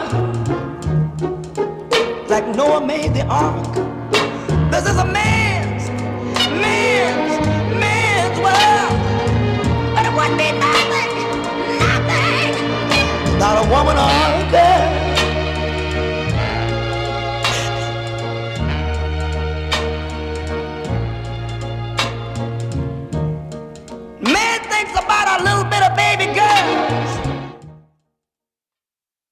like Noah made the ark. This is a man